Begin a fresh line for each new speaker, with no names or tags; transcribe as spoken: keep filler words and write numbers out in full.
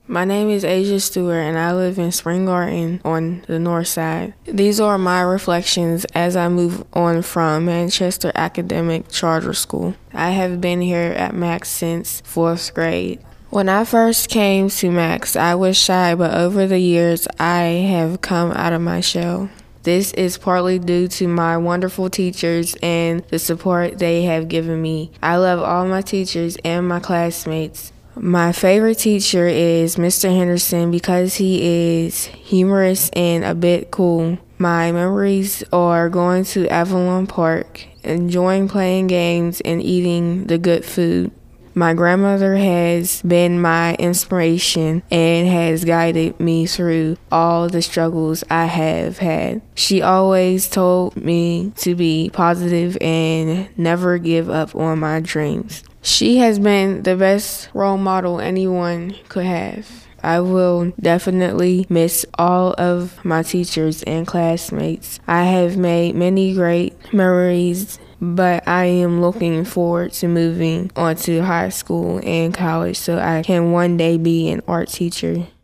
My name is Asia Stewart and I live in Spring Garden on the north side. These are my reflections as I move on from Manchester Academic Charter School. I have been here at Max since fourth grade. When I first came to Max, I was shy, but over the years, I have come out of my shell. This is partly due to my wonderful teachers and the support they have given me. I love all my teachers and my classmates. My favorite teacher is Mister Henderson because he is humorous and a bit cool. My memories are going to Avalon Park, enjoying playing games and eating the good food. My grandmother has been my inspiration and has guided me through all the struggles I have had. She always told me to be positive and never give up on my dreams. She has been the best role model anyone could have. I will definitely miss all of my teachers and classmates. I have made many great memories, but I am looking forward to moving on to high school and college so I can one day be an art teacher.